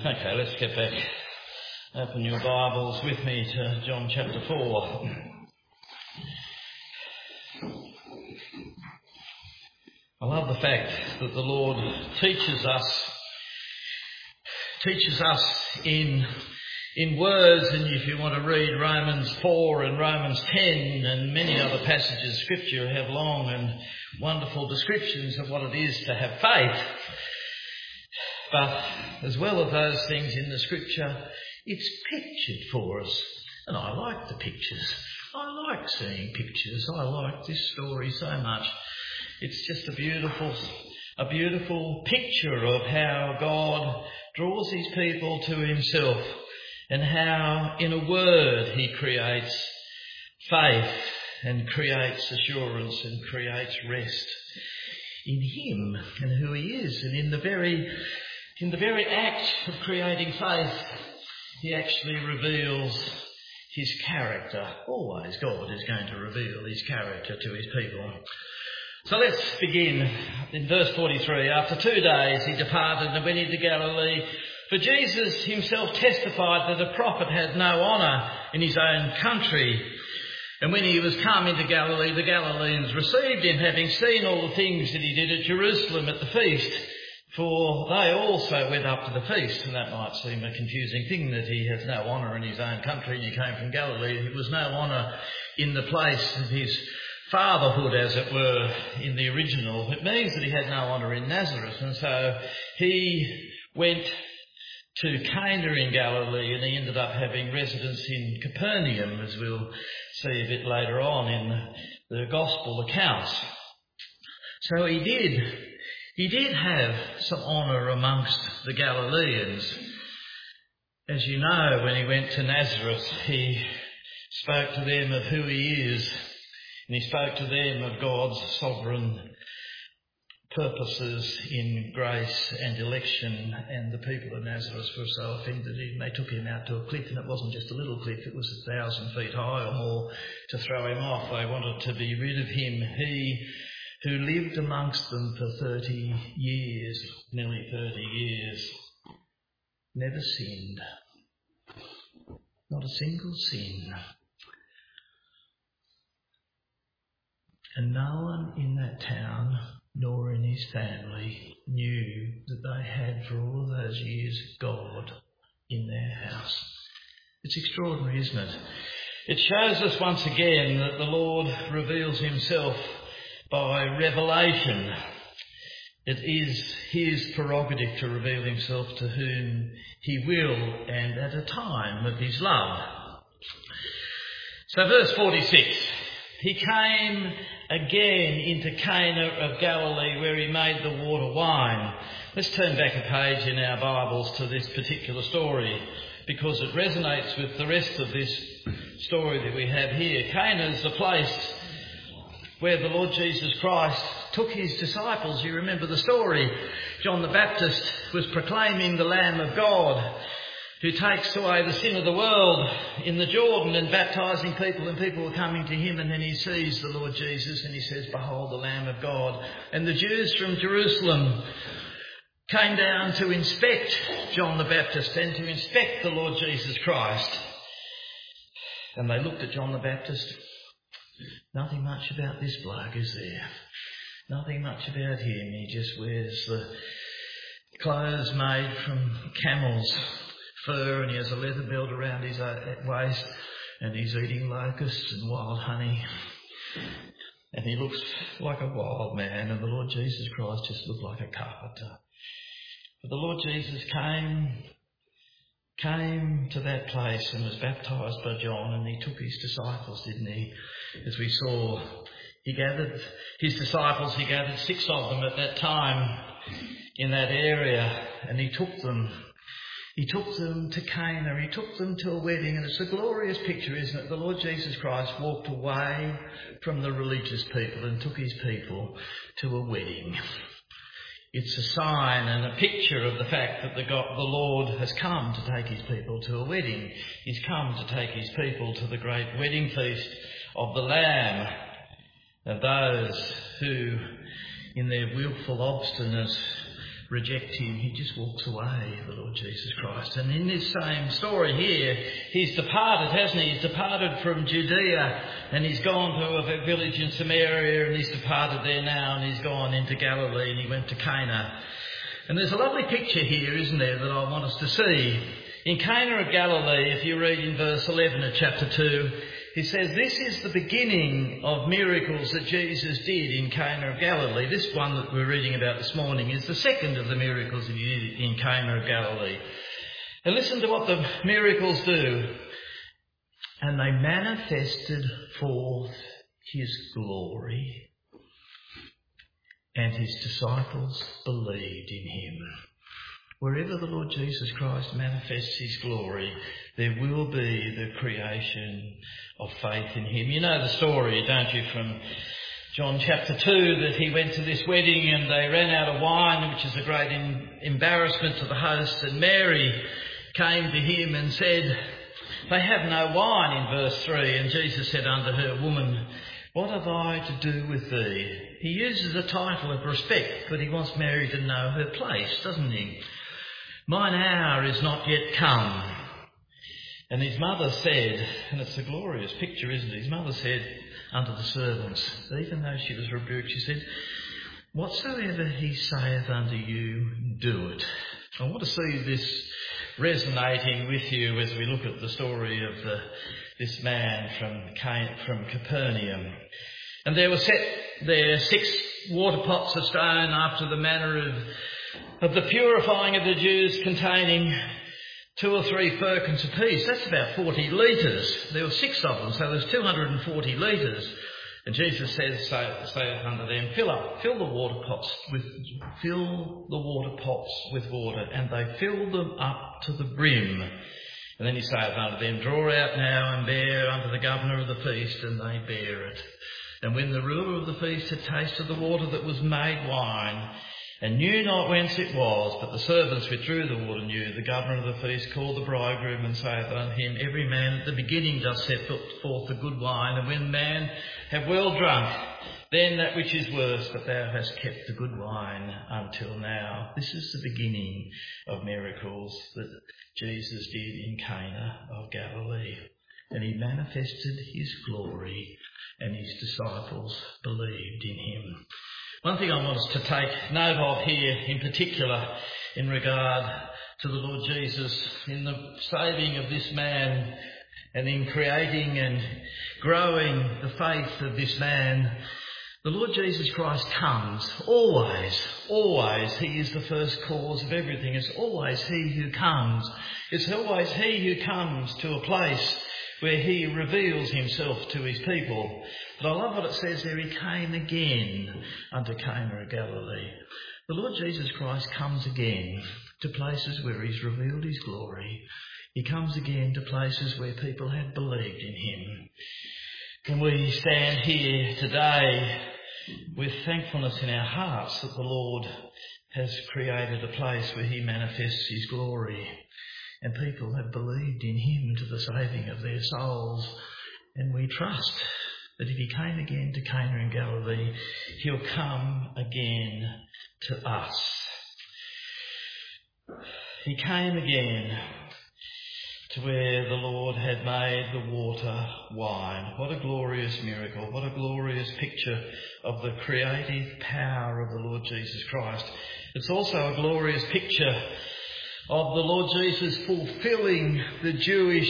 Okay, let's get back. Open your Bibles with me to John chapter 4. I love the fact that the Lord teaches us in words, and if you want to read Romans 4 and Romans 10 and many other passages of Scripture have long and wonderful descriptions of what it is to have faith. But as well as those things in the Scripture, it's pictured for us. And I like the pictures. I like seeing pictures. I like this story so much. It's just a beautiful picture of how God draws his people to himself and how in a word he creates faith and creates assurance and creates rest in him and who he is. And in the very act of creating faith, he actually reveals his character. Always God is going to reveal his character to his people. So let's begin in verse 43. After 2 days he departed and went into Galilee, for Jesus himself testified that a prophet had no honour in his own country. And when he was come into Galilee, the Galileans received him, having seen all the things that he did at Jerusalem at the feast. For they also went up to the feast, and that might seem a confusing thing that he has no honour in his own country and he came from Galilee. He was no honour in the place of his fatherhood, as it were, in the original. It means that he had no honour in Nazareth, and so he went to Cana in Galilee, and he ended up having residence in Capernaum, as we'll see a bit later on in the Gospel accounts. So he did have some honour amongst the Galileans. As you know, when he went to Nazareth, he spoke to them of who he is, and he spoke to them of God's sovereign purposes in grace and election, and the people of Nazareth were so offended they took him out to a cliff, and it wasn't just a little cliff, it was 1,000 feet high or more, to throw him off. They wanted to be rid of him. He who lived amongst them for 30 years, nearly 30 years, never sinned. Not a single sin. And no one in that town, nor in his family, knew that they had for all of those years God in their house. It's extraordinary, isn't it? It shows us once again that the Lord reveals himself by revelation. It is his prerogative to reveal himself to whom he will and at a time of his love. So verse 46, he came again into Cana of Galilee, where he made the water wine. Let's turn back a page in our Bibles to this particular story, because it resonates with the rest of this story that we have here. Cana is the place where the Lord Jesus Christ took his disciples. You remember the story. John the Baptist was proclaiming the Lamb of God who takes away the sin of the world in the Jordan and baptising people, and people were coming to him, and then he sees the Lord Jesus and he says, "Behold the Lamb of God." And the Jews from Jerusalem came down to inspect John the Baptist and to inspect the Lord Jesus Christ. And they looked at John the Baptist. Nothing much about this bloke, is there? Nothing much about him. He just wears the clothes made from camel's fur, and he has a leather belt around his waist, and he's eating locusts and wild honey. And he looks like a wild man, and the Lord Jesus Christ just looked like a carpenter. But the Lord Jesus came to that place and was baptised by John, and he took his disciples, didn't he? As we saw, he gathered his disciples, he gathered 6 of them at that time in that area, and he took them to Cana, he took them to a wedding, and it's a glorious picture, isn't it? The Lord Jesus Christ walked away from the religious people and took his people to a wedding. It's a sign and a picture of the fact that the Lord has come to take his people to a wedding. He's come to take his people to the great wedding feast of the Lamb, of those who, in their willful obstinance, reject him. He just walks away, the Lord Jesus Christ. And in this same story here, he's departed, hasn't he? He's departed from Judea and he's gone to a village in Samaria, and he's departed there now, and he's gone into Galilee, and he went to Cana. And there's a lovely picture here, isn't there, that I want us to see. In Cana of Galilee, if you read in verse 11 of chapter 2, he says, this is the beginning of miracles that Jesus did in Cana of Galilee. This one that we're reading about this morning is the second of the miracles that he did in Cana of Galilee. And listen to what the miracles do. And they manifested forth his glory, and his disciples believed in him. Wherever the Lord Jesus Christ manifests his glory, there will be the creation of faith in him. You know the story, don't you, from John chapter 2, that he went to this wedding and they ran out of wine, which is a great embarrassment to the host. And Mary came to him and said, they have no wine, in verse 3. And Jesus said unto her, woman, what have I to do with thee? He uses a title of respect, but he wants Mary to know her place, doesn't he? Mine hour is not yet come. And his mother said, and it's a glorious picture, isn't it? His mother said unto the servants, even though she was rebuked, she said, whatsoever he saith unto you, do it. I want to see this resonating with you as we look at the story of this man from Capernaum. And there were set there 6 water pots of stone after the manner of the purifying of the Jews, containing 2 or 3 firkins apiece. That's about 40 litres. There were 6 of them, so there's 240 litres. And Jesus says unto them, fill the water pots with water, and they filled them up to the brim. And then he saith unto them, draw out now and bear unto the governor of the feast, and they bear it. And when the ruler of the feast had tasted the water that was made wine, and knew not whence it was, but the servants withdrew the water knew, the governor of the feast called the bridegroom and saith unto him, every man at the beginning doth set forth the good wine, and when man have well drunk, then that which is worse, but thou hast kept the good wine until now. This is the beginning of miracles that Jesus did in Cana of Galilee. And he manifested his glory, and his disciples believed in him. One thing I want us to take note of here in particular in regard to the Lord Jesus, in the saving of this man and in creating and growing the faith of this man, the Lord Jesus Christ comes always. He is the first cause of everything. It's always he who comes. It's always he who comes to a place where he reveals himself to his people. But I love what it says there, he came again unto Cana of Galilee. The Lord Jesus Christ comes again to places where he's revealed his glory. He comes again to places where people had believed in him. And we stand here today with thankfulness in our hearts that the Lord has created a place where he manifests his glory. And people have believed in him to the saving of their souls. And we trust that if he came again to Cana in Galilee, he'll come again to us. He came again to where the Lord had made the water wine. What a glorious miracle. What a glorious picture of the creative power of the Lord Jesus Christ. It's also a glorious picture of the Lord Jesus fulfilling the Jewish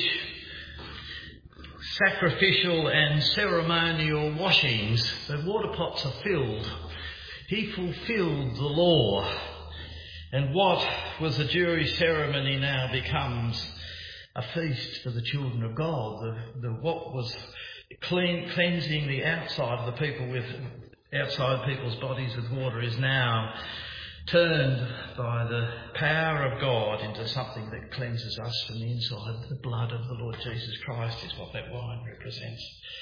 sacrificial and ceremonial washings. The water pots are filled. He fulfilled the law. And what was a Jewish ceremony now becomes a feast for the children of God. What was cleansing the outside of the people with outside people's bodies with water is now turned by the power of God into something that cleanses us from the inside. The blood of the Lord Jesus Christ is what that wine represents.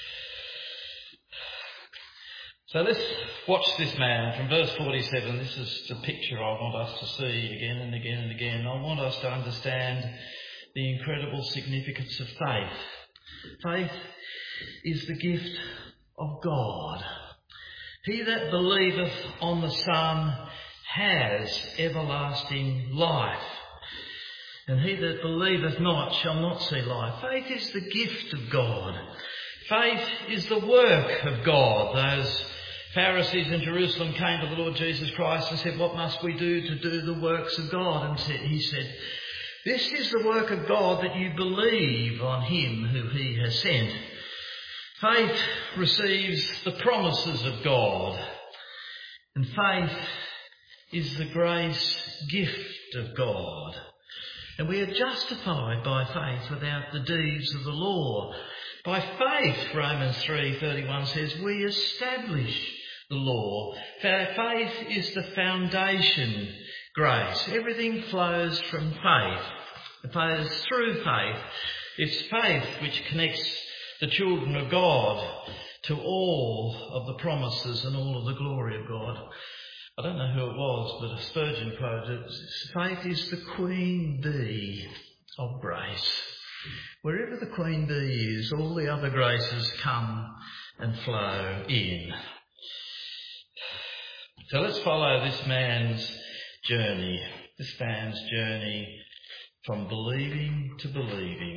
So let's watch this man from verse 47. This is the picture I want us to see again and again and again. I want us to understand the incredible significance of faith. Faith is the gift of God. He that believeth on the Son has everlasting life. And he that believeth not shall not see life. Faith is the gift of God. Faith is the work of God. Those Pharisees in Jerusalem came to the Lord Jesus Christ and said, what must we do to do the works of God? And he said, this is the work of God, that you believe on him who he has sent. Faith receives the promises of God. And faith is the grace gift of God. And we are justified by faith without the deeds of the law. By faith, Romans 3:31 says, we establish the law. Faith is the foundation grace. Everything flows from faith. It flows through faith. It's faith which connects the children of God to all of the promises and all of the glory of God. I don't know who it was, but Spurgeon quoted, faith is the queen bee of grace. Wherever the queen bee is, all the other graces come and flow in. So let's follow this man's journey from believing to believing.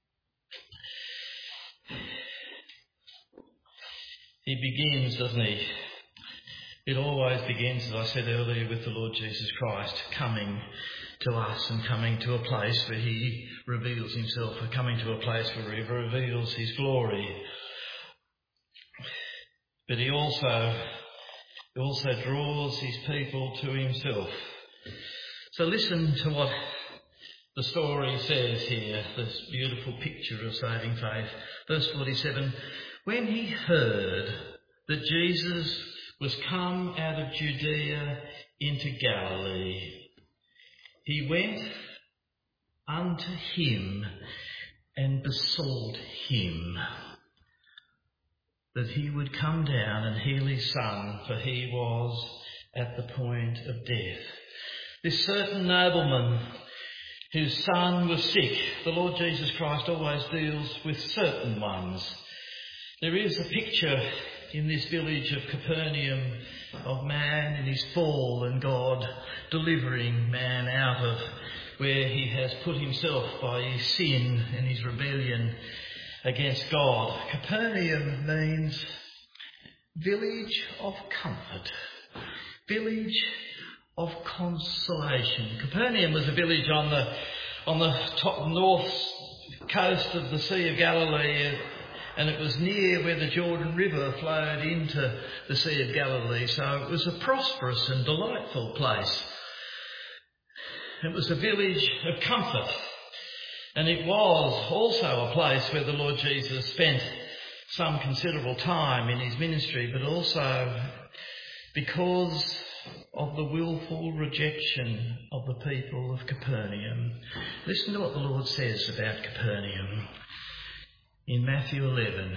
He begins, doesn't he? It always begins, as I said earlier, with the Lord Jesus Christ coming to us and coming to a place where he reveals himself, or coming to a place where he reveals his glory. But he also draws his people to himself. So listen to what the story says here, this beautiful picture of saving faith. Verse 47, when he heard that Jesus was come out of Judea into Galilee, he went unto him and besought him that he would come down and heal his son, for he was at the point of death. This certain nobleman whose son was sick, the Lord Jesus Christ always deals with certain ones. There is a picture in this village of Capernaum of man in his fall and God delivering man out of where he has put himself by his sin and his rebellion against God. Capernaum means village of comfort, village of consolation. Capernaum was a village on the top north coast of the Sea of Galilee, and it was near where the Jordan River flowed into the Sea of Galilee. So it was a prosperous and delightful place. It was a village of comfort. And it was also a place where the Lord Jesus spent some considerable time in his ministry, but also because of the willful rejection of the people of Capernaum. Listen to what the Lord says about Capernaum. In Matthew 11,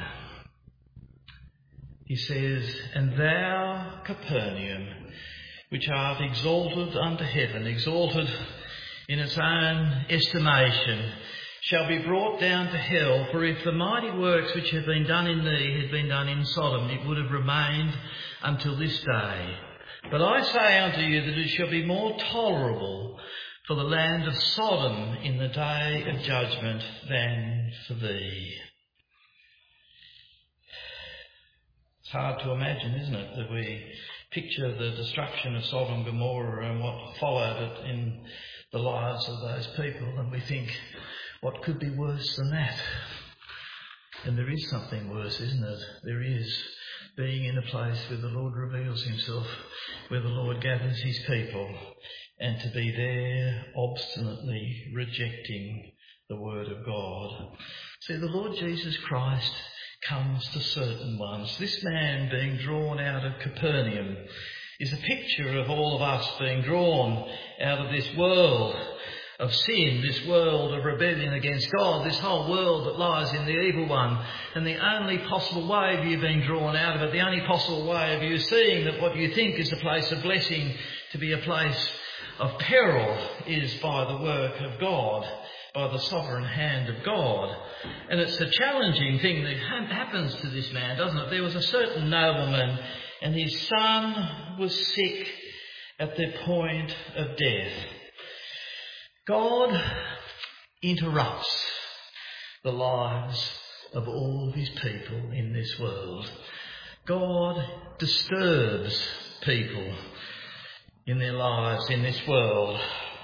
he says, and thou, Capernaum, which art exalted unto heaven, exalted in its own estimation, shall be brought down to hell. For if the mighty works which have been done in thee had been done in Sodom, it would have remained until this day. But I say unto you that it shall be more tolerable for the land of Sodom in the day of judgment than for thee. It's hard to imagine, isn't it, that we picture the destruction of Sodom and Gomorrah and what followed it in the lives of those people, and we think, what could be worse than that? And there is something worse, isn't it? There is being in a place where the Lord reveals himself, where the Lord gathers his people, and to be there obstinately rejecting the word of God. See, the Lord Jesus Christ comes to certain ones. This man being drawn out of Capernaum is a picture of all of us being drawn out of this world of sin, this world of rebellion against God, this whole world that lies in the evil one. And the only possible way of you being drawn out of it, the only possible way of you seeing that what you think is a place of blessing to be a place of peril, is by the work of God, by the sovereign hand of God. And it's a challenging thing that happens to this man, doesn't it? There was a certain nobleman and his son was sick at their point of death. God interrupts the lives of all his people in this world. God disturbs people in their lives in this world.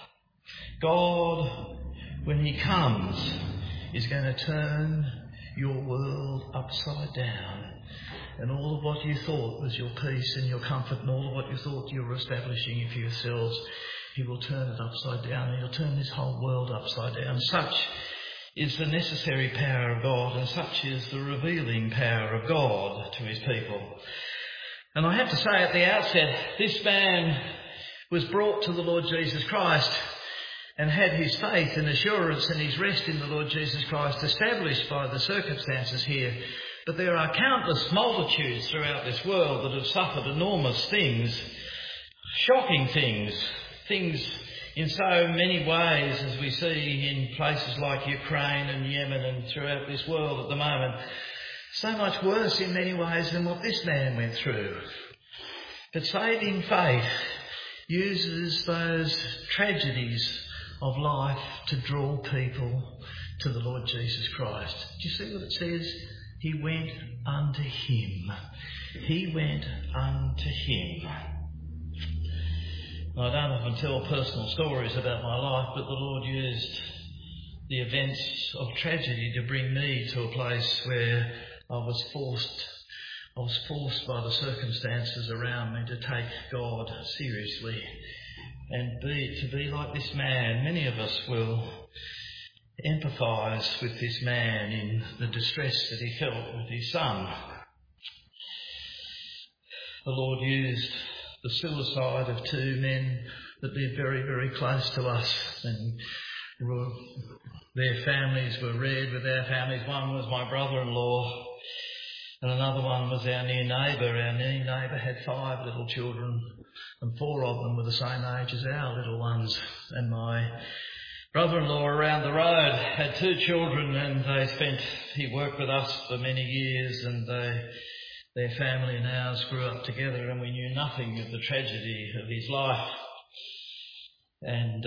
God, when he comes, is going to turn your world upside down. And all of what you thought was your peace and your comfort and all of what you thought you were establishing for yourselves, he will turn it upside down, and he'll turn this whole world upside down. Such is the necessary power of God, and such is the revealing power of God to his people. And I have to say at the outset, this man was brought to the Lord Jesus Christ and had his faith and assurance and his rest in the Lord Jesus Christ established by the circumstances here. But there are countless multitudes throughout this world that have suffered enormous things, shocking things in so many ways, as we see in places like Ukraine and Yemen and throughout this world at the moment. So much worse in many ways than what this man went through. But saving faith uses those tragedies of life to draw people to the Lord Jesus Christ. Do you see what it says? He went unto him. He went unto him. I don't often tell personal stories about my life, but the Lord used the events of tragedy to bring me to a place where I was forced by the circumstances around me to take God seriously and to be like this man. Many of us will empathise with this man in the distress that he felt with his son. The Lord used the suicide of two men that lived very, very close to us, and their families were reared with our families. One was my brother-in-law, and another one was our near neighbour. Our near neighbour had 5 little children, and 4 of them were the same age as our little ones. And my brother-in-law around the road had 2 children, and he worked with us for many years, and their family and ours grew up together, and we knew nothing of the tragedy of his life. And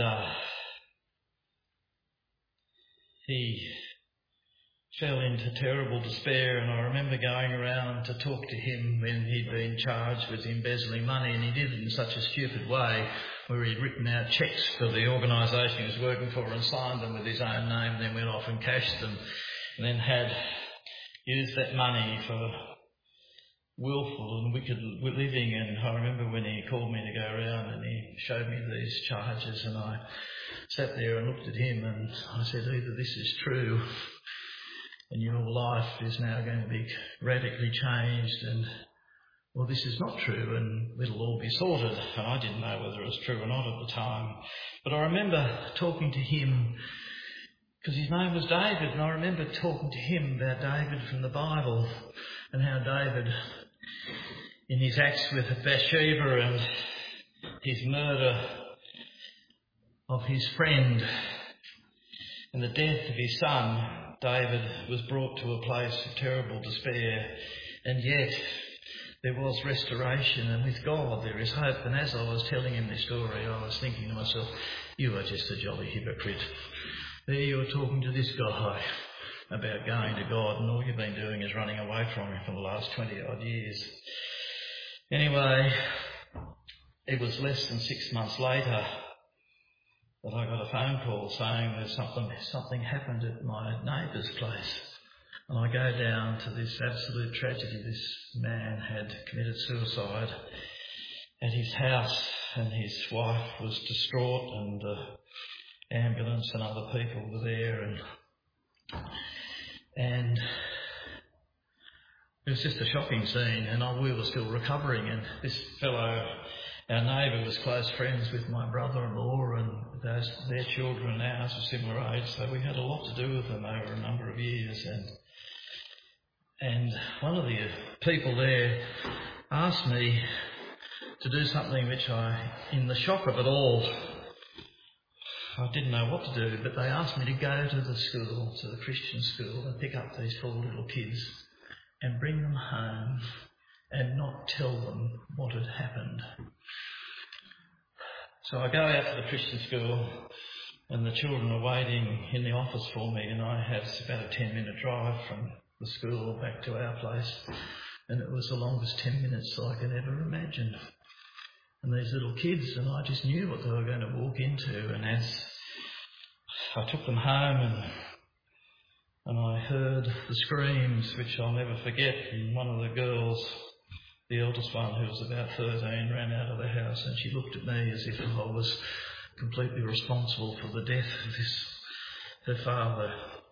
he fell into terrible despair, and I remember going around to talk to him when he'd been charged with embezzling money, and he did it in such a stupid way where he'd written out cheques for the organisation he was working for and signed them with his own name, and then went off and cashed them, and then had used that money for willful and wicked living. And I remember when he called me to go around and he showed me these charges, and I sat there and looked at him and I said, either this is true and your life is now going to be radically changed, or this is not true and it'll all be sorted. And I didn't know whether it was true or not at the time. But I remember talking to him, because his name was David, and I remember talking to him about David from the Bible and how David, in his acts with Bathsheba and his murder of his friend and the death of his son, David was brought to a place of terrible despair, and yet there was restoration, and with God there is hope. And as I was telling him this story, I was thinking to myself, you are just a jolly hypocrite. There you are talking to this guy about going to God, and all you've been doing is running away from him for the last 20 odd years. Anyway, it was less than 6 months later that I got a phone call saying there's something happened at my neighbour's place. And I go down to this absolute tragedy. This man had committed suicide at his house, and his wife was distraught, and the ambulance and other people were there, and it was just a shocking scene, and we were still recovering. And this fellow, our neighbour, was close friends with my brother-in-law, and their children and ours were similar age, so we had a lot to do with them over a number of years. And one of the people there asked me to do something which in the shock of it all, I didn't know what to do, but they asked me to go to the school, to the Christian school, and pick up these 4 little kids and bring them home and not tell them what had happened. So I go out to the Christian school and the children are waiting in the office for me, and I have about a 10-minute drive from the school back to our place, and it was the longest 10 minutes I can ever imagine. And these little kids, and I just knew what they were going to walk into, and as I took them home and I heard the screams, which I'll never forget, and one of the girls, the eldest one, who was about 13, ran out of the house, and she looked at me as if I was completely responsible for the death of her father.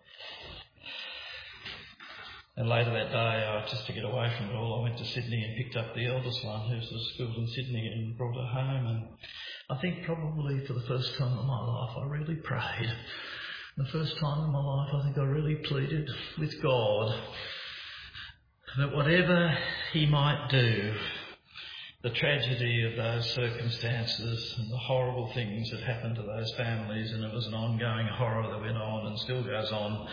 And later that day, just to get away from it all, I went to Sydney and picked up the eldest one, who was schooled in Sydney, and brought her home. And I think probably for the first time in my life, I really prayed. The first time in my life, I think I really pleaded with God that whatever he might do, the tragedy of those circumstances and the horrible things that happened to those families, and it was an ongoing horror that went on and still goes on,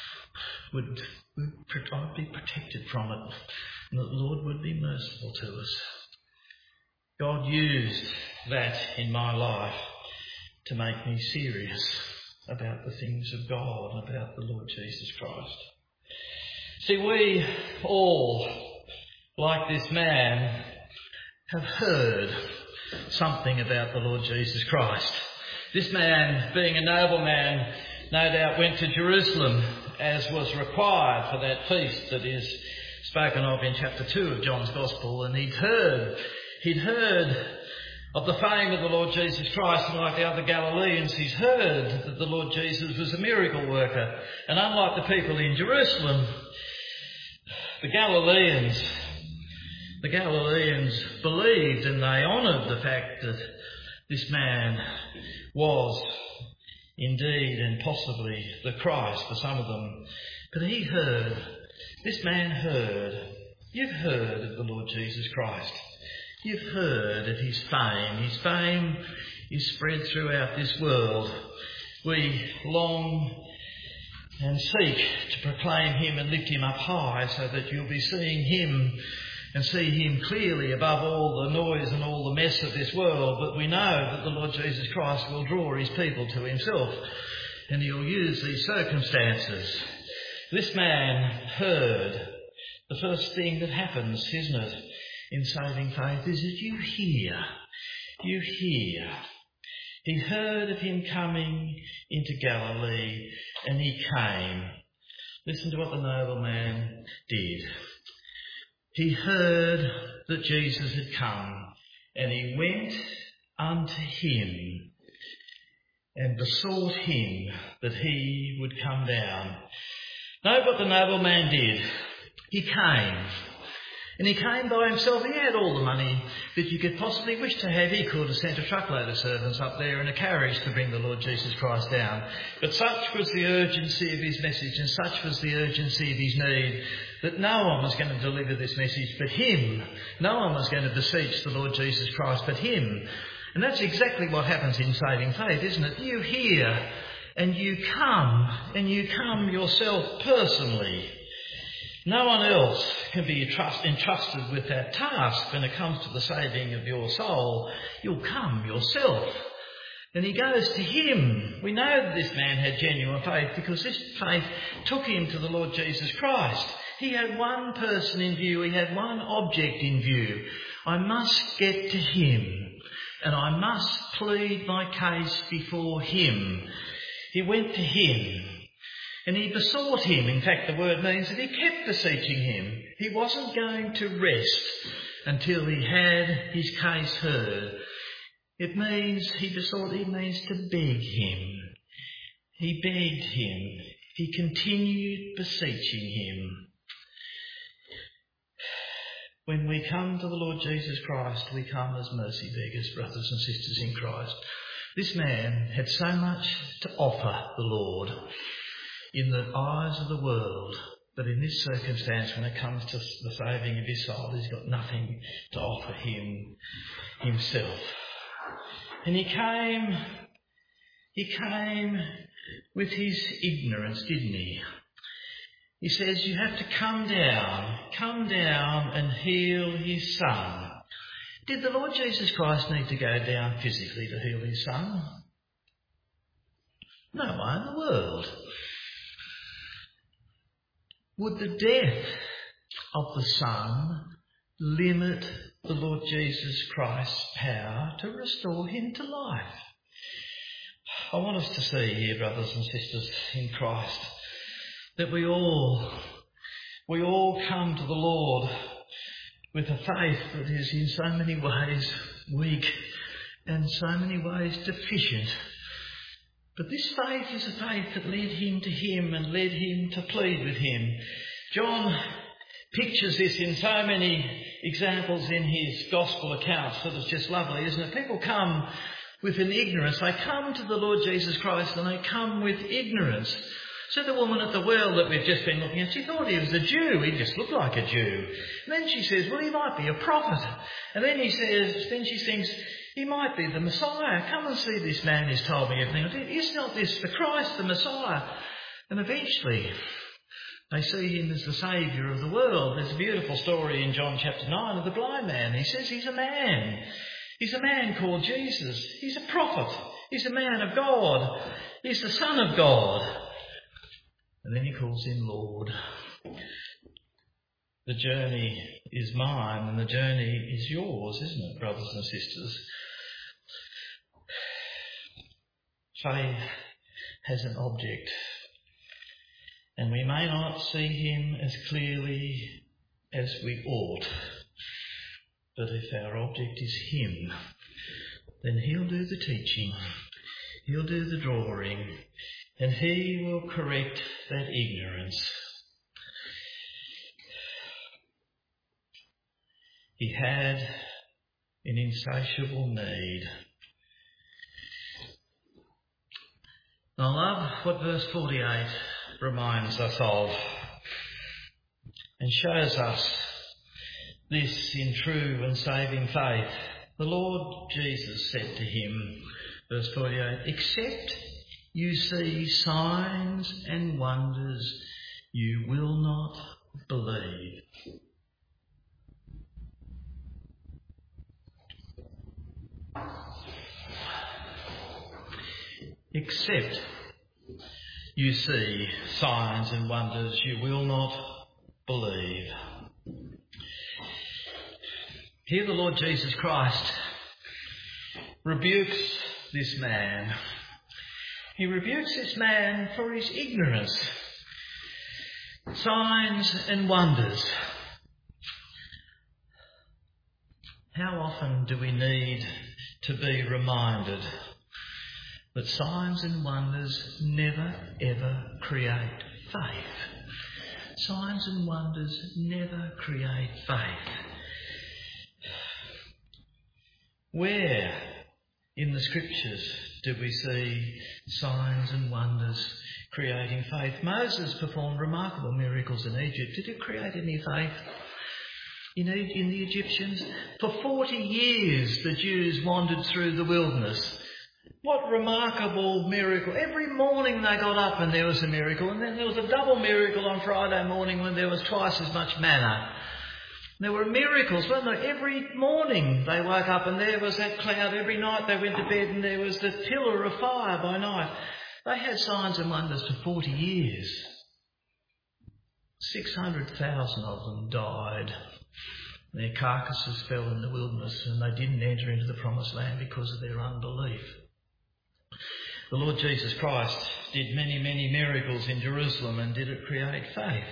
I'd be protected from it, and that the Lord would be merciful to us. God used that in my life to make me serious about the things of God, about the Lord Jesus Christ. See, we all, like this man, have heard something about the Lord Jesus Christ. This man, being a nobleman, no doubt went to Jerusalem as was required for that feast that is spoken of in chapter 2 of John's Gospel, and he'd heard of the fame of the Lord Jesus Christ, and like the other Galileans, he's heard that the Lord Jesus was a miracle worker. And unlike the people in Jerusalem, the Galileans believed, and they honoured the fact that this man was indeed and possibly the Christ for some of them. But this man heard, you've heard of the Lord Jesus Christ. You've heard of his fame. His fame is spread throughout this world. We long and seek to proclaim him and lift him up high so that you'll be seeing him and see him clearly above all the noise and all the mess of this world. But we know that the Lord Jesus Christ will draw his people to himself, and he'll use these circumstances. This man heard. The first thing that happens, isn't it, in saving faith is that you hear. He heard of him coming into Galilee, and he came. Listen to what the nobleman did. He heard that Jesus had come, and he went unto him and besought him that he would come down. Note what the nobleman did. He came. And he came by himself. He had all the money that you could possibly wish to have. He could have sent a truckload of servants up there in a carriage to bring the Lord Jesus Christ down. But such was the urgency of his message, and such was the urgency of his need, that no one was going to deliver this message but him. No one was going to beseech the Lord Jesus Christ but him. And that's exactly what happens in saving faith, isn't it? You hear and you come yourself personally. No one else can be entrusted with that task when it comes to the saving of your soul. You'll come yourself. And he goes to him. We know that this man had genuine faith because this faith took him to the Lord Jesus Christ. He had one person in view. He had one object in view. I must get to him, and I must plead my case before him. He went to him. And he besought him. In fact, the word means that he kept beseeching him. He wasn't going to rest until he had his case heard. It means he means to beg him. He begged him. He continued beseeching him. When we come to the Lord Jesus Christ, we come as mercy beggars, brothers and sisters in Christ. This man had so much to offer the Lord in the eyes of the world, but in this circumstance, when it comes to the saving of his soul, he's got nothing to offer him himself. And he came with his ignorance, didn't he? He says, you have to come down and heal his son. Did the Lord Jesus Christ need to go down physically to heal his son? No way in the world. Would the death of the Son limit the Lord Jesus Christ's power to restore him to life? I want us to see here, brothers and sisters in Christ, that we all come to the Lord with a faith that is in so many ways weak and so many ways deficient. But this faith is a faith that led him to him and led him to plead with him. John pictures this in so many examples in his gospel accounts that it's just lovely, isn't it? People come with an ignorance. They come to the Lord Jesus Christ and they come with ignorance. So the woman at the well that we've just been looking at, she thought he was a Jew. He just looked like a Jew. And then she says, well, he might be a prophet. And then she thinks, he might be the Messiah. Come and see this man who's told me everything. Is not this the Christ, the Messiah? And eventually they see him as the saviour of the world. There's a beautiful story in John chapter 9 of the blind man. He says he's a man. He's a man called Jesus. He's a prophet. He's a man of God. He's the Son of God. And then he calls him Lord. The journey is mine and the journey is yours, isn't it, brothers and sisters? Faith has an object, and we may not see him as clearly as we ought. But if our object is him, then he'll do the teaching, he'll do the drawing, and he will correct that ignorance. He had an insatiable need. And I love what verse 48 reminds us of and shows us this in true and saving faith. The Lord Jesus said to him, verse 48, except you see signs and wonders, you will not believe. Except you see signs and wonders, you will not believe. Here the Lord Jesus Christ rebukes this man. He rebukes this man for his ignorance. Signs and wonders. How often do we need to be reminded that signs and wonders never ever create faith? Signs and wonders never create faith. Where in the scriptures do we see signs and wonders creating faith? Moses performed remarkable miracles in Egypt. Did it create any faith in the Egyptians? For 40 years the Jews wandered through the wilderness. What remarkable miracle. Every morning they got up and there was a miracle, and then there was a double miracle on Friday morning when there was twice as much manna. There were miracles, weren't there? Every morning they woke up and there was that cloud. Every night they went to bed and there was the pillar of fire by night. They had signs and wonders for 40 years. 600,000 of them died. Their carcasses fell in the wilderness and they didn't enter into the promised land because of their unbelief. The Lord Jesus Christ did many, many miracles in Jerusalem, and did it create faith?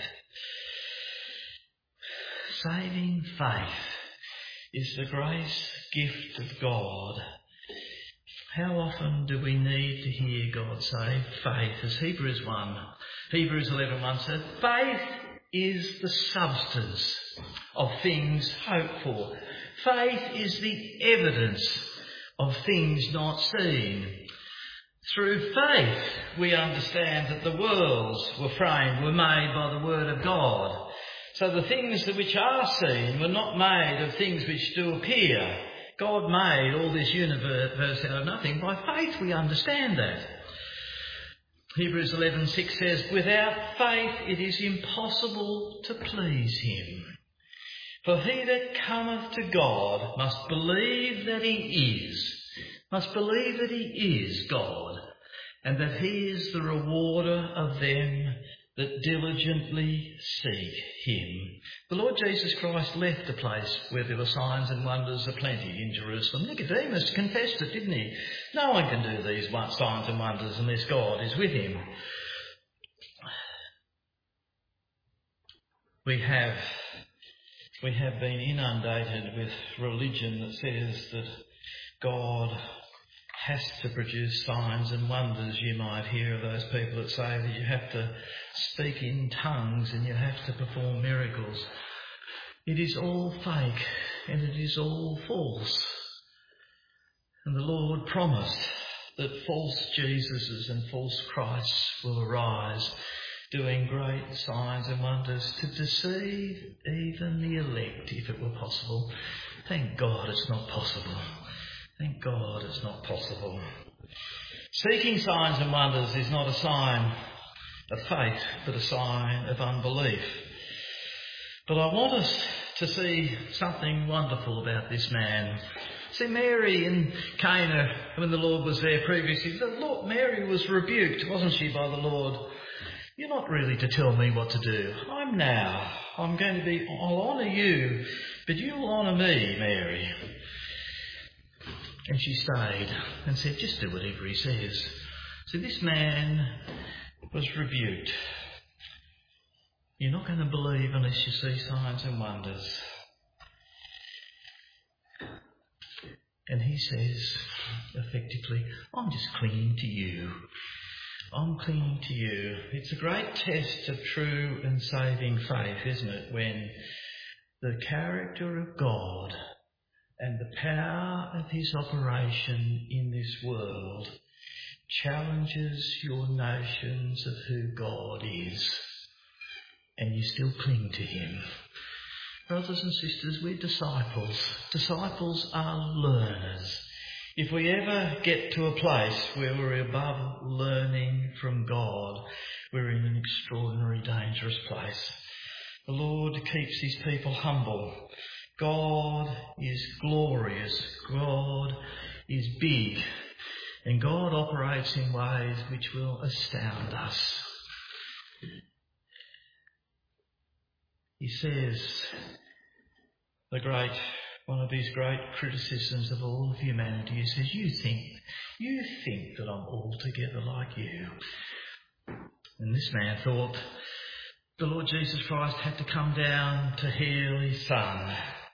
Saving faith is the grace gift of God. How often do we need to hear God say faith? As Hebrews 11:1 says, faith is the substance of things hoped for. Faith is the evidence of things not seen. Through faith we understand that the worlds were made by the word of God. So the things which are seen were not made of things which do appear. God made all this universe out of nothing. By faith we understand that. Hebrews 11:6 says, without faith it is impossible to please him. For he that cometh to God must believe that he is God, and that he is the rewarder of them that diligently seek him. The Lord Jesus Christ left a place where there were signs and wonders aplenty in Jerusalem. Nicodemus confessed it, didn't he? No one can do these signs and wonders unless God is with him. We have been inundated with religion that says that God has to produce signs and wonders. You might hear of those people that say that you have to speak in tongues and you have to perform miracles. It is all fake and it is all false. And the Lord promised that false Jesuses and false Christs will arise, doing great signs and wonders to deceive even the elect, if it were possible. Thank God it's not possible. Thank God it's not possible. Seeking signs and wonders is not a sign of faith, but a sign of unbelief. But I want us to see something wonderful about this man. See, Mary in Cana, when the Lord was there previously, Mary was rebuked, wasn't she, by the Lord? You're not really to tell me what to do. I'll honour you, but you'll honour me, Mary. And she stayed and said, just do whatever he says. So this man was rebuked. You're not going to believe unless you see signs and wonders. And he says, effectively, I'm just clinging to you. I'm clinging to you. It's a great test of true and saving faith, isn't it? When the character of God and the power of his operation in this world challenges your notions of who God is, and you still cling to him. Brothers and sisters, we're disciples. Disciples are learners. If we ever get to a place where we're above learning from God, we're in an extraordinary, dangerous place. The Lord keeps his people humble. God is glorious. God is big. And God operates in ways which will astound us. He says, one of his great criticisms of all of humanity, he says, you think that I'm altogether like you. And this man thought the Lord Jesus Christ had to come down to heal his son.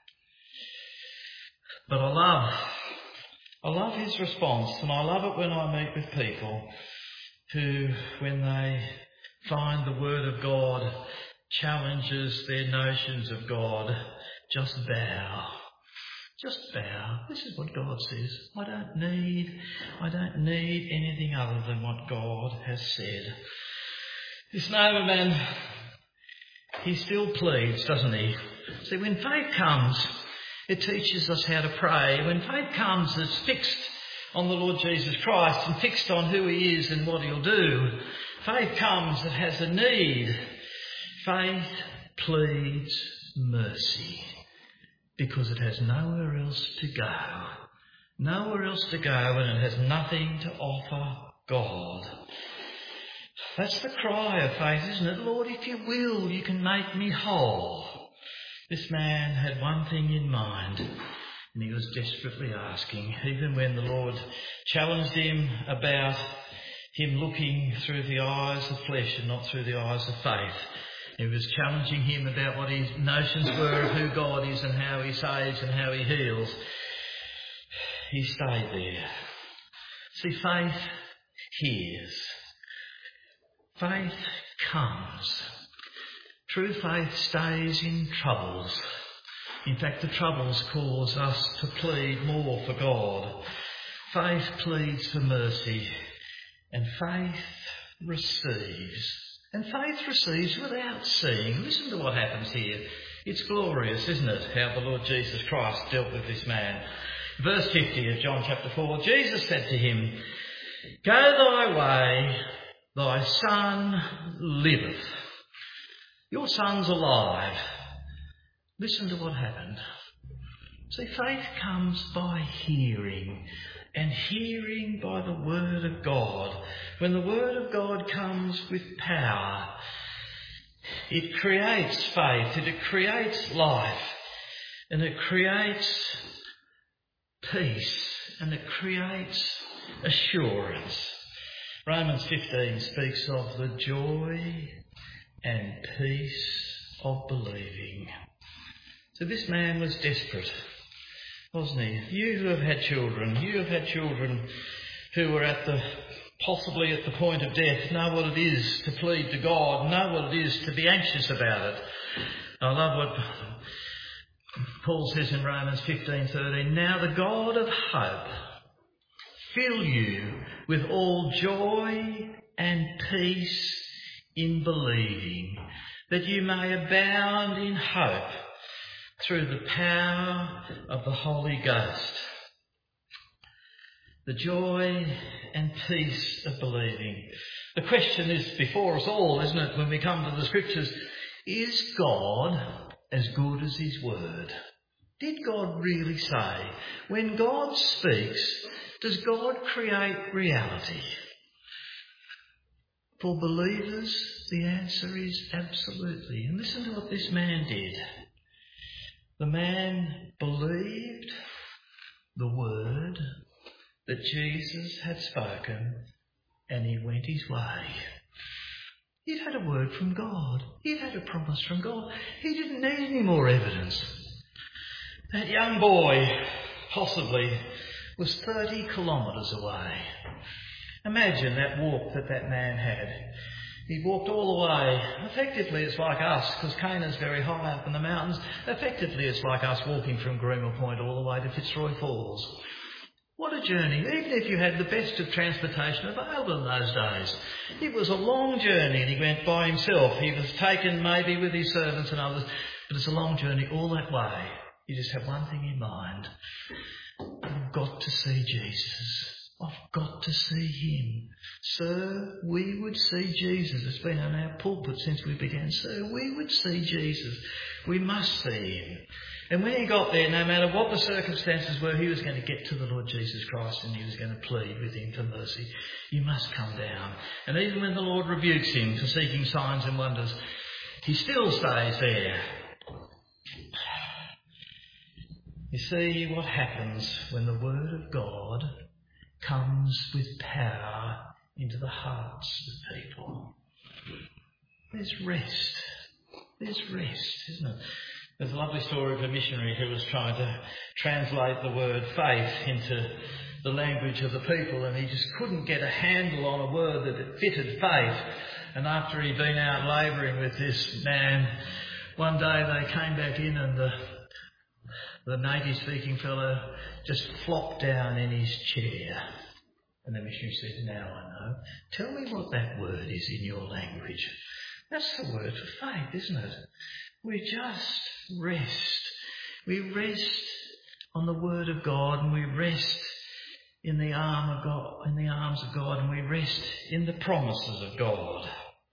But I love his response, and I love it when I meet with people who, when they find the Word of God challenges their notions of God, just bow. Just bow. This is what God says. I don't need anything other than what God has said. This nobleman, he still pleads, doesn't he? See, when faith comes, it teaches us how to pray. When faith comes, it's fixed on the Lord Jesus Christ and fixed on who he is and what he'll do. Faith comes, it has a need. Faith pleads mercy because it has nowhere else to go. Nowhere else to go, and it has nothing to offer God. That's the cry of faith, isn't it? Lord, if you will, you can make me whole. This man had one thing in mind, and he was desperately asking, even when the Lord challenged him about him looking through the eyes of flesh and not through the eyes of faith. He was challenging him about what his notions were of who God is and how he saves and how he heals. He stayed there. See, faith hears. Faith comes. True faith stays in troubles. In fact, the troubles cause us to plead more for God. Faith pleads for mercy, and faith receives. And faith receives without seeing. Listen to what happens here. It's glorious, isn't it, how the Lord Jesus Christ dealt with this man. Verse 50 of John chapter 4, Jesus said to him, go thy way, thy son liveth. Your son's alive. listen to what happened. See, faith comes by hearing, and hearing by the Word of God. When the Word of God comes with power, it creates faith, it creates life, and it creates peace, and it creates assurance. Romans 15 speaks of the joy and peace of believing. So this man was desperate, wasn't he? You who have had children, who were possibly at the point of death, know what it is to plead to God, know what it is to be anxious about it. I love what Paul says in Romans 15:13, now the God of hope fill you with all joy and peace in believing, that you may abound in hope through the power of the Holy Ghost. The joy and peace of believing. The question is before us all, isn't it, when we come to the Scriptures, is God as good as His Word? Did God really say? When God speaks, does God create reality? For believers, the answer is absolutely. And listen to what this man did. The man believed the word that Jesus had spoken, and he went his way. He'd had a word from God. He'd had a promise from God. He didn't need any more evidence. That young boy, possibly, was 30 kilometres away. Imagine that walk that man had. He walked all the way. Effectively, it's like us, because Canaan's very high up in the mountains. Effectively, it's like us walking from Greenville Point all the way to Fitzroy Falls. What a journey, even if you had the best of transportation available in those days. It was a long journey, and he went by himself. He was taken maybe with his servants and others, but it's a long journey all that way. You just have one thing in mind. I've got to see Jesus. I've got to see Him. Sir, we would see Jesus. It's been on our pulpit since we began. Sir, we would see Jesus. We must see Him. And when he got there, no matter what the circumstances were, he was going to get to the Lord Jesus Christ and he was going to plead with Him for mercy. You must come down. And even when the Lord rebukes him for seeking signs and wonders, he still stays there. You see what happens when the Word of God comes with power into the hearts of people. There's rest. There's rest, isn't it? There's a lovely story of a missionary who was trying to translate the word faith into the language of the people, and he just couldn't get a handle on a word that fitted faith. And after he'd been out labouring with this man, one day they came back in and the native-speaking fellow just flopped down in his chair. And the missionary said, now I know. Tell me what that word is in your language. That's the word for faith, isn't it? We just rest. We rest on the Word of God, and we rest in the arms of God, and we rest in the promises of God.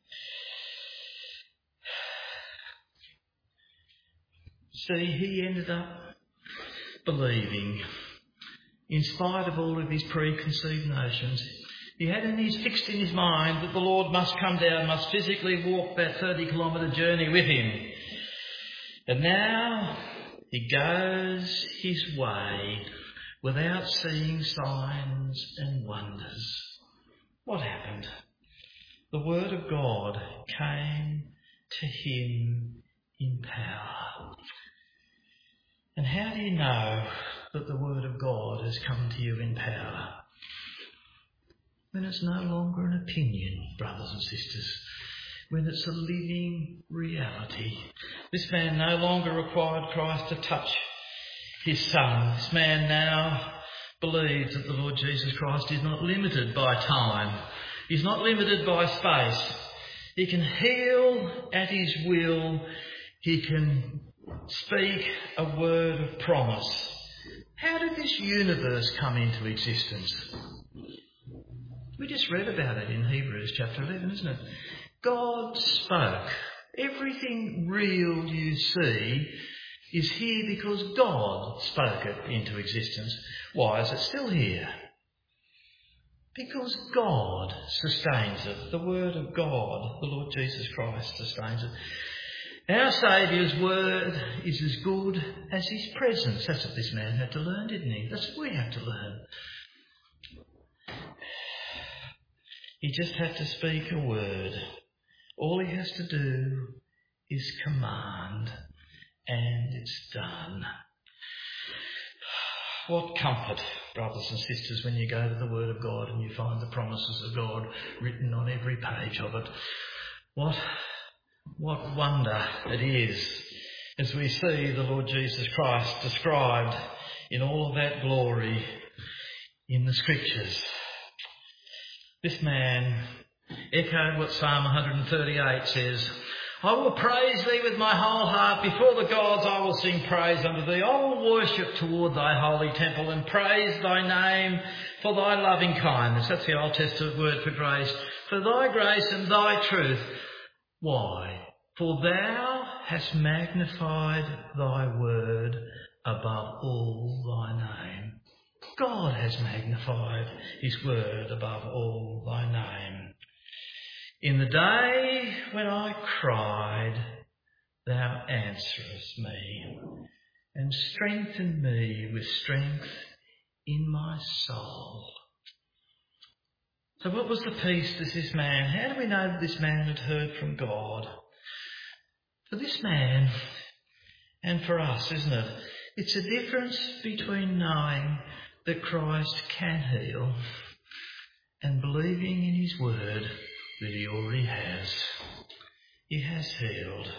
See, he ended up believing, in spite of all of his preconceived notions. He had fixed in his mind that the Lord must come down, must physically walk that 30-kilometre journey with him. And now he goes his way without seeing signs and wonders. What happened? The Word of God came to him in power. And how do you know that the Word of God has come to you in power? When it's no longer an opinion, brothers and sisters. When it's a living reality. This man no longer required Christ to touch his son. This man now believes that the Lord Jesus Christ is not limited by time. He's not limited by space. He can heal at his will. He can speak a word of promise. How did this universe come into existence? We just read about it in Hebrews chapter 11, isn't it? God spoke. Everything real you see, is here because God spoke it into existence. Why is it still here? Because God sustains it. The Word of God, the Lord Jesus Christ, sustains it. Our Saviour's Word is as good as His presence. That's what this man had to learn, didn't he? That's what we have to learn. He just had to speak a word. All he has to do is command, and it's done. What comfort, brothers and sisters, when you go to the Word of God and you find the promises of God written on every page of it. What wonder it is as we see the Lord Jesus Christ described in all of that glory in the Scriptures. This man echoed what Psalm 138 says. I will praise thee with my whole heart. Before the gods I will sing praise unto thee. I will worship toward thy holy temple and praise thy name for thy loving kindness. That's the Old Testament word for grace. For thy grace and thy truth. Why? For thou hast magnified thy word above all thy name. God has magnified his word above all thy name. In the day when I cried, thou answerest me, and strengthen me with strength in my soul. So what was the peace to this man? How do we know that this man had heard from God? For this man, and for us, isn't it? It's a difference between knowing that Christ can heal and believing in his word that he already has. He has healed.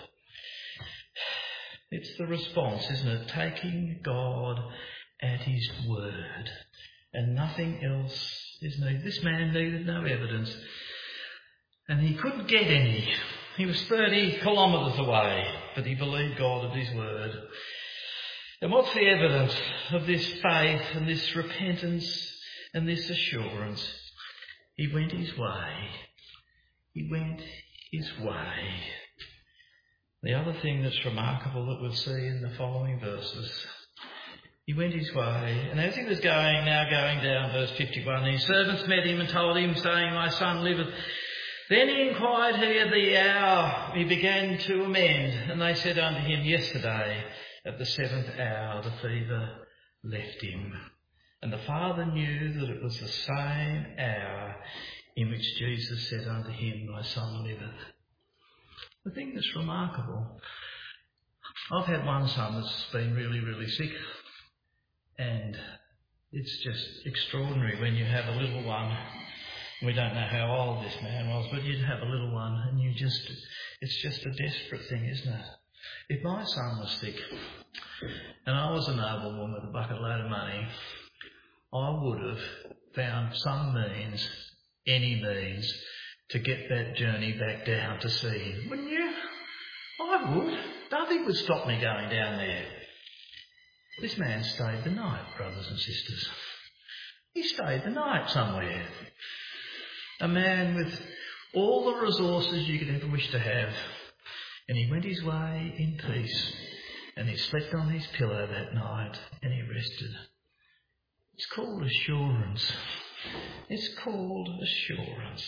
It's the response, isn't it? Taking God at his word and nothing else is needed. This man needed no evidence and he couldn't get any. He was 30 kilometres away, but he believed God at his word. And what's the evidence of this faith and this repentance and this assurance? He went his way. He went his way. The other thing that's remarkable that we'll see in the following verses. He went his way, and as he was going down, verse 51, his servants met him and told him, saying, My son liveth. Then he inquired he of the hour. He began to amend, and they said unto him, Yesterday, at the 7th hour, the fever left him. And the father knew that it was the same hour in which Jesus said unto him, Thy son liveth. The thing that's remarkable, I've had one son that's been really, really sick, and it's just extraordinary when you have a little one. We don't know how old this man was, but you'd have a little one, and it's just a desperate thing, isn't it? If my son was sick and I was a nobleman with a bucket load of money, I would have found some means, any means, to get that journey back down to see him. Wouldn't you? I would. Nothing would stop me going down there. This man stayed the night, brothers and sisters. He stayed the night somewhere. A man with all the resources you could ever wish to have. And he went his way in peace, and he slept on his pillow that night, and he rested. It's called assurance. It's called assurance.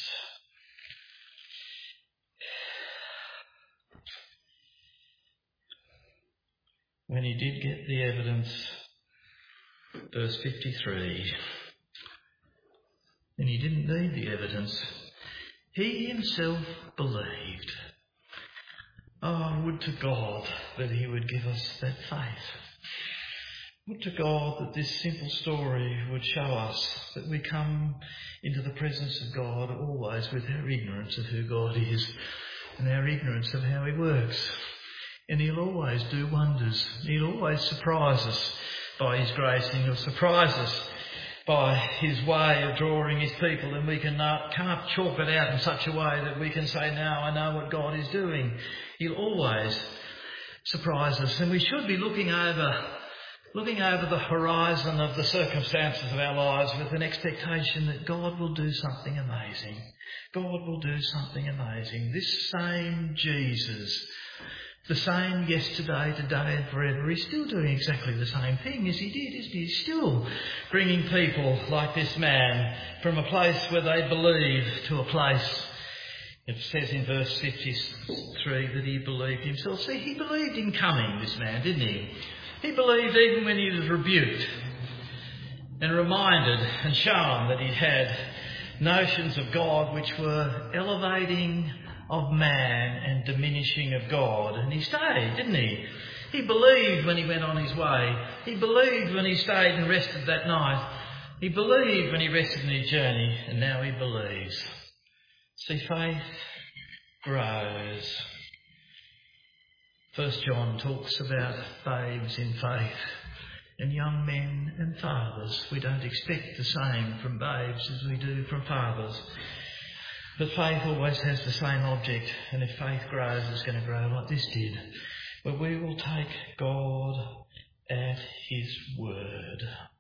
When he did get the evidence, verse 53, and he didn't need the evidence, he himself believed. Oh, would to God that he would give us that faith. Would to God that this simple story would show us that we come into the presence of God always with our ignorance of who God is and our ignorance of how he works. And he'll always do wonders. He'll always surprise us by his grace, and he'll surprise us by his way of drawing his people, and we can't chalk it out in such a way that we can say, now I know what God is doing. He'll always surprise us, and we should be looking over the horizon of the circumstances of our lives with an expectation that God will do something amazing. God will do something amazing. This same Jesus the same yesterday, today and forever. He's still doing exactly the same thing as he did, isn't he? He's still bringing people like this man from a place where they believe to a place. It says in verse 53 that he believed himself. See, he believed in coming, this man, didn't he? He believed even when he was rebuked and reminded and shown that he had notions of God which were elevating of man and diminishing of God. And he stayed, didn't he? He believed when he went on his way. He believed when he stayed and rested that night. He believed when he rested in his journey, and now he believes. See, faith grows. 1 John talks about babes in faith and young men and fathers. We don't expect the same from babes as we do from fathers. But faith always has the same object, and if faith grows, it's going to grow like this did, where we will take God at his word.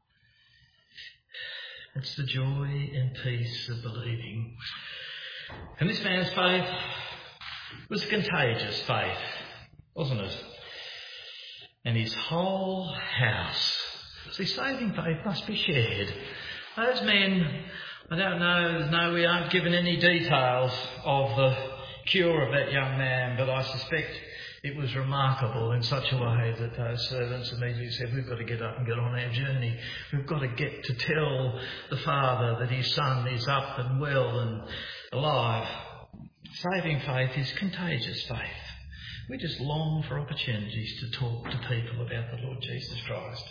It's the joy and peace of believing. And this man's faith was contagious faith, wasn't it? And his whole house. See, saving faith must be shared. Those men, I don't know, no, we aren't given any details of the cure of that young man, but I suspect it was remarkable in such a way that those servants immediately said, we've got to get up and get on our journey. We've got to get to tell the father that his son is up and well and alive. Saving faith is contagious faith. We just long for opportunities to talk to people about the Lord Jesus Christ.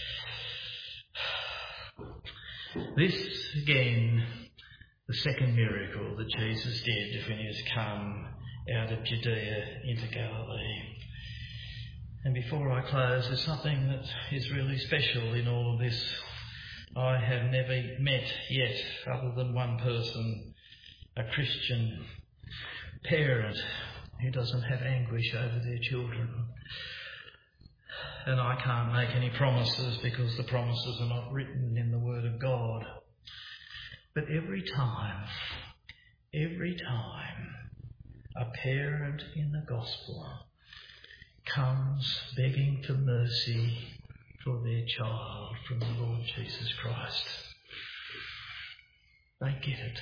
This, again, the second miracle that Jesus did when he was come out of Judea into Galilee. And before I close, there's something that is really special in all of this. I have never met yet, other than one person, a Christian parent who doesn't have anguish over their children. And I can't make any promises because the promises are not written in the Word of God. But every time a parent in the gospel comes begging for mercy for their child from the Lord Jesus Christ, they get it.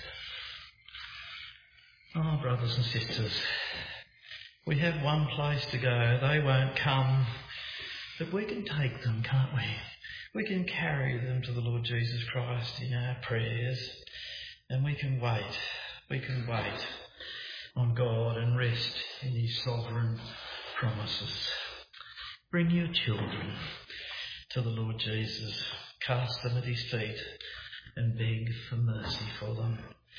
Oh, brothers and sisters, we have one place to go. They won't come, but we can take them, can't we? We can carry them to the Lord Jesus Christ in our prayers, and we can wait. We can wait on God and rest in his sovereign promises. Bring your children to the Lord Jesus. Cast them at his feet and beg for mercy for them.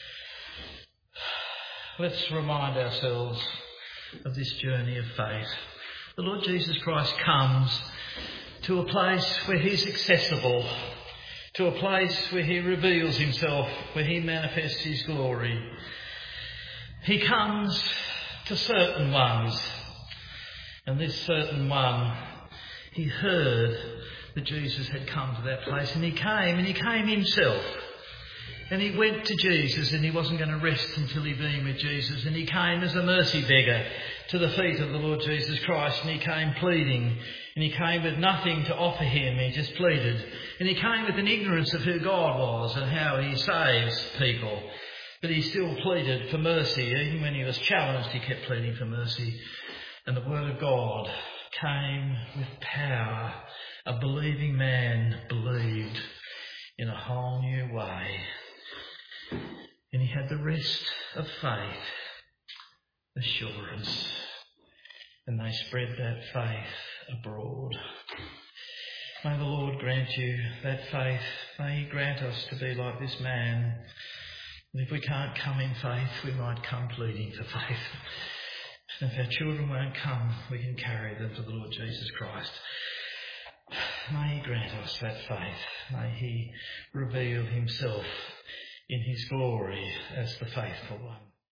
Let's remind ourselves of this journey of faith. The Lord Jesus Christ comes to a place where he's accessible, to a place where he reveals himself, where he manifests his glory. He comes to certain ones, and this certain one, he heard that Jesus had come to that place, and he came himself. And he went to Jesus, and he wasn't going to rest until he'd been with Jesus. And he came as a mercy beggar to the feet of the Lord Jesus Christ, and he came pleading. And he came with nothing to offer him, he just pleaded. And he came with an ignorance of who God was and how he saves people. But he still pleaded for mercy. Even when he was challenged, he kept pleading for mercy. And the word of God came with power. A believing man believed in a whole new way. And he had the rest of faith, assurance. And they spread that faith abroad. May the Lord grant you that faith. May he grant us to be like this man. And if we can't come in faith, we might come pleading for faith. And if our children won't come, we can carry them to the Lord Jesus Christ. May he grant us that faith. May he reveal himself in his glory as the faithful one.